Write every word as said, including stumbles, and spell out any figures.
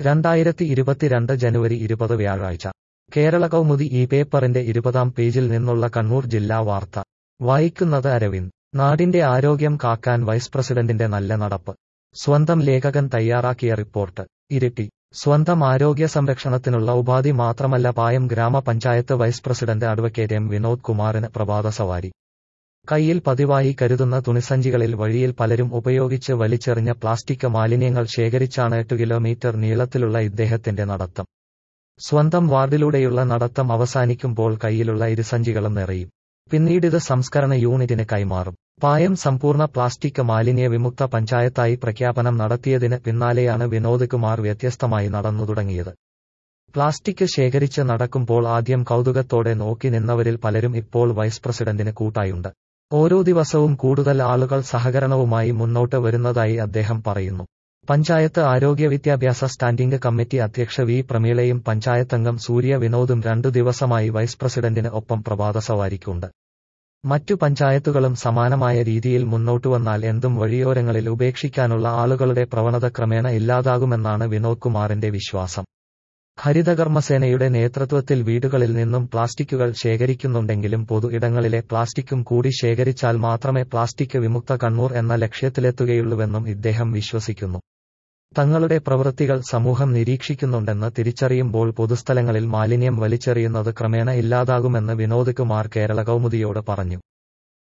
രണ്ടായിരത്തി ഇരുപത്തിരണ്ട് ജനുവരി ഇരുപത് വ്യാഴാഴ്ച കേരള കൗമുദി ഈ പേപ്പറിന്റെ ഇരുപതാം പേജിൽ നിന്നുള്ള കണ്ണൂർ ജില്ലാ വാർത്ത വായിക്കുന്നത് അരവിന്ദ്. നാടിന്റെ ആരോഗ്യം കാക്കാൻ വൈസ് പ്രസിഡന്റിന്റെ നല്ല നടപ്പ്. സ്വന്തം ലേഖകൻ തയ്യാറാക്കിയ റിപ്പോർട്ട്. ഇരിട്ടി. സ്വന്തം ആരോഗ്യ സംരക്ഷണത്തിനുള്ള ഉപാധി മാത്രമല്ല പായം ഗ്രാമപഞ്ചായത്ത് vice president advocate M Vinod കുമാറിന് പ്രഭാത സവാരി. കയ്യിൽ പതിവായി കരുതുന്ന തുണിസഞ്ചികളിൽ വഴിയിൽ പലരും ഉപയോഗിച്ച് വലിച്ചെറിഞ്ഞ പ്ലാസ്റ്റിക് മാലിന്യങ്ങൾ ശേഖരിച്ചാണ് എട്ടു കിലോമീറ്റർ നീളത്തിലുള്ള ഇദ്ദേഹത്തിന്റെ നടത്തം. സ്വന്തം വാർഡിലൂടെയുള്ള നടത്തം അവസാനിക്കുമ്പോൾ കയ്യിലുള്ള ഇരുസഞ്ചികളും നിറയും. പിന്നീടിത് സംസ്കരണ യൂണിറ്റിന് കൈമാറും. പായം സമ്പൂർണ്ണ പ്ലാസ്റ്റിക് മാലിന്യ വിമുക്ത പഞ്ചായത്തായി പ്രഖ്യാപനം നടത്തിയതിന് പിന്നാലെയാണ് വിനോദ് കുമാർ വ്യത്യസ്തമായി നടന്നു തുടങ്ങിയത്. പ്ലാസ്റ്റിക് ശേഖരിച്ച് നടക്കുമ്പോൾ ആദ്യം കൗതുകത്തോടെ നോക്കി നിന്നവരിൽ പലരും ഇപ്പോൾ വൈസ് പ്രസിഡന്റിന് കൂട്ടായുണ്ട്. ഓരോ ദിവസവും കൂടുതൽ ആളുകൾ സഹകരണവുമായി മുന്നോട്ട് വരുന്നതായി അദ്ദേഹം പറയുന്നു. പഞ്ചായത്ത് ആരോഗ്യ വിദ്യാഭ്യാസ സ്റ്റാൻഡിംഗ് കമ്മിറ്റി അധ്യക്ഷ വി പ്രമീളയും പഞ്ചായത്തംഗം സൂര്യ വിനോദും രണ്ടു ദിവസമായി വൈസ് പ്രസിഡന്റിന് ഒപ്പം പ്രഭാത സവാരിക്കുണ്ട്. മറ്റു പഞ്ചായത്തുകളും സമാനമായ രീതിയിൽ മുന്നോട്ടുവന്നാൽ എന്തും വഴിയോരങ്ങളിൽ ഉപേക്ഷിക്കാനുള്ള ആളുകളുടെ പ്രവണത ക്രമേണ ഇല്ലാതാകുമെന്നാണ് വിനോദ് കുമാറിന്റെ വിശ്വാസം. ഹരിതകർമ്മസേനയുടെ നേതൃത്വത്തിൽ വീടുകളിൽ നിന്നും പ്ലാസ്റ്റിക്കുകൾ ശേഖരിക്കുന്നുണ്ടെങ്കിലും പൊതു ഇടങ്ങളിലെ പ്ലാസ്റ്റിക്കും കൂടി ശേഖരിച്ചാൽ മാത്രമേ പ്ലാസ്റ്റിക് വിമുക്ത കണ്ണൂർ എന്ന ലക്ഷ്യത്തിലെത്തുകയുള്ളൂവെന്നും ഇദ്ദേഹം വിശ്വസിക്കുന്നു. തങ്ങളുടെ പ്രവൃത്തികൾ സമൂഹം നിരീക്ഷിക്കുന്നുണ്ടെന്ന് തിരിച്ചറിയുമ്പോൾ പൊതുസ്ഥലങ്ങളിൽ മാലിന്യം വലിച്ചെറിയുന്നത് ക്രമേണ ഇല്ലാതാകുമെന്ന് വിനോദ് കുമാർ കേരള കൗമുദിയോട് പറഞ്ഞു.